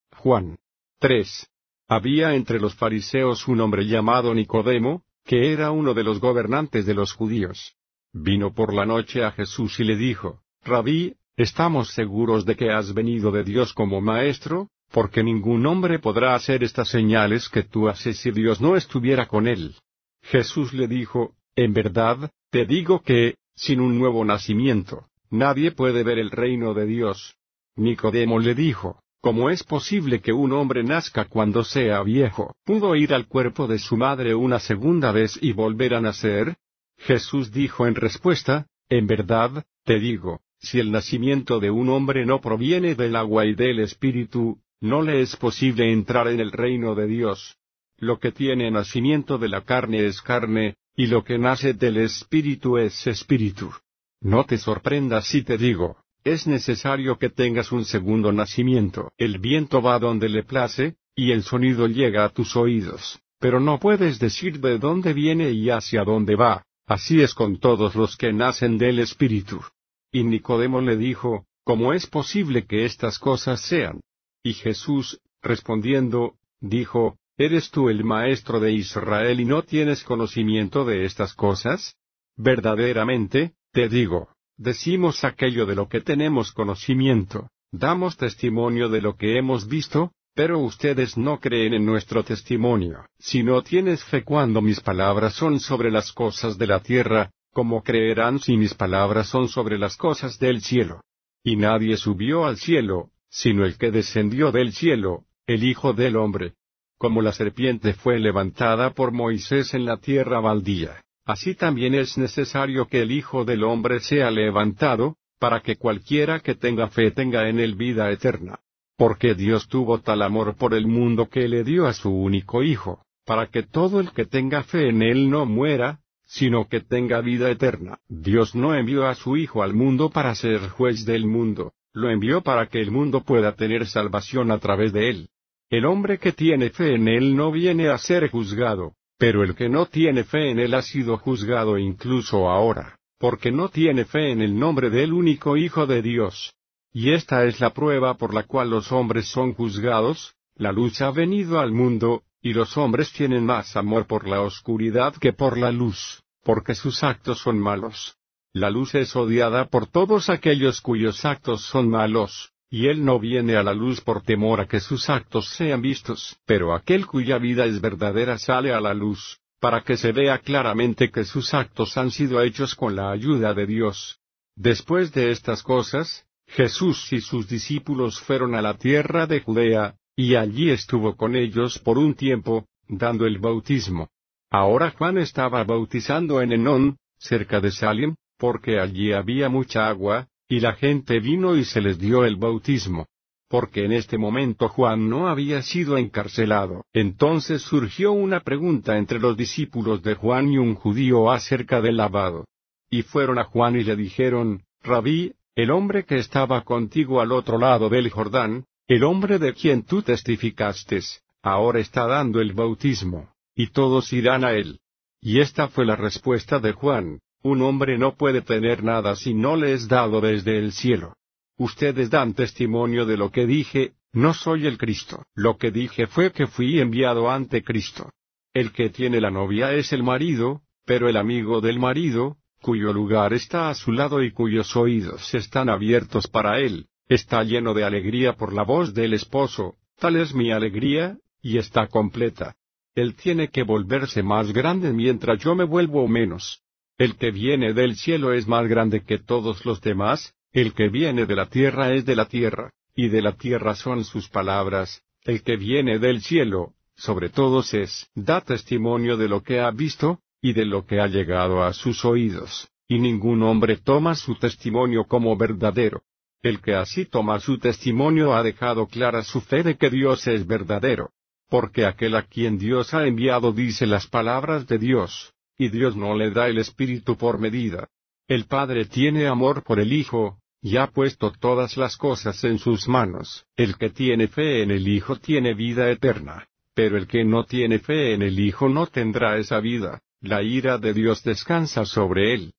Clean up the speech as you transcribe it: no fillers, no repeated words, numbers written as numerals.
Juan 3. Había entre los fariseos un hombre llamado Nicodemo, que era uno de los gobernantes de los judíos. Vino por la noche a Jesús y le dijo: Rabí, estamos seguros de que has venido de Dios como maestro, porque ningún hombre podrá hacer estas señales que tú haces si Dios no estuviera con él. Jesús le dijo: En verdad, te digo que, sin un nuevo nacimiento, nadie puede ver el reino de Dios. Nicodemo le dijo: ¿Cómo es posible que un hombre nazca cuando sea viejo? ¿Pudo ir al cuerpo de su madre una segunda vez y volver a nacer? Jesús dijo en respuesta: En verdad, te digo, si el nacimiento de un hombre no proviene del agua y del Espíritu, no le es posible entrar en el reino de Dios. Lo que tiene nacimiento de la carne es carne, y lo que nace del Espíritu es espíritu. No te sorprendas si te digo: es necesario que tengas un segundo nacimiento. El viento va donde le place, y el sonido llega a tus oídos, pero no puedes decir de dónde viene y hacia dónde va. Así es con todos los que nacen del Espíritu. Y Nicodemo le dijo: ¿Cómo es posible que estas cosas sean? Y Jesús, respondiendo, dijo: ¿Eres tú el maestro de Israel y no tienes conocimiento de estas cosas? Verdaderamente, te digo, decimos aquello de lo que tenemos conocimiento, damos testimonio de lo que hemos visto, pero ustedes no creen en nuestro testimonio. Si no tienes fe cuando mis palabras son sobre las cosas de la tierra, ¿cómo creerán si mis palabras son sobre las cosas del cielo? Y nadie subió al cielo, sino el que descendió del cielo, el Hijo del Hombre. Como la serpiente fue levantada por Moisés en la tierra baldía, así también es necesario que el Hijo del Hombre sea levantado, para que cualquiera que tenga fe tenga en él vida eterna. Porque Dios tuvo tal amor por el mundo que le dio a su único Hijo, para que todo el que tenga fe en él no muera, sino que tenga vida eterna. Dios no envió a su Hijo al mundo para ser juez del mundo, lo envió para que el mundo pueda tener salvación a través de él. El hombre que tiene fe en él no viene a ser juzgado, pero el que no tiene fe en él ha sido juzgado incluso ahora, porque no tiene fe en el nombre del único Hijo de Dios. Y esta es la prueba por la cual los hombres son juzgados: la luz ha venido al mundo, y los hombres tienen más amor por la oscuridad que por la luz, porque sus actos son malos. La luz es odiada por todos aquellos cuyos actos son malos, y él no viene a la luz por temor a que sus actos sean vistos. Pero aquel cuya vida es verdadera sale a la luz, para que se vea claramente que sus actos han sido hechos con la ayuda de Dios. Después de estas cosas, Jesús y sus discípulos fueron a la tierra de Judea, y allí estuvo con ellos por un tiempo, dando el bautismo. Ahora Juan estaba bautizando en Enón, cerca de Salim, porque allí había mucha agua, y la gente vino y se les dio el bautismo. Porque en este momento Juan no había sido encarcelado. Entonces surgió una pregunta entre los discípulos de Juan y un judío acerca del lavado. Y fueron a Juan y le dijeron: Rabí, el hombre que estaba contigo al otro lado del Jordán, el hombre de quien tú testificaste, ahora está dando el bautismo, y todos irán a él. Y esta fue la respuesta de Juan: un hombre no puede tener nada si no le es dado desde el cielo. Ustedes dan testimonio de lo que dije: no soy el Cristo. Lo que dije fue que fui enviado ante Cristo. El que tiene la novia es el marido, pero el amigo del marido, cuyo lugar está a su lado y cuyos oídos están abiertos para él, está lleno de alegría por la voz del esposo. Tal es mi alegría, y está completa. Él tiene que volverse más grande mientras yo me vuelvo menos. El que viene del cielo es más grande que todos los demás. El que viene de la tierra es de la tierra, y de la tierra son sus palabras. El que viene del cielo, sobre todos da testimonio de lo que ha visto, y de lo que ha llegado a sus oídos, y ningún hombre toma su testimonio como verdadero. El que así toma su testimonio ha dejado clara su fe de que Dios es verdadero. Porque aquel a quien Dios ha enviado dice las palabras de Dios, y Dios no le da el Espíritu por medida. El Padre tiene amor por el Hijo, y ha puesto todas las cosas en sus manos. El que tiene fe en el Hijo tiene vida eterna, pero el que no tiene fe en el Hijo no tendrá esa vida. La ira de Dios descansa sobre él.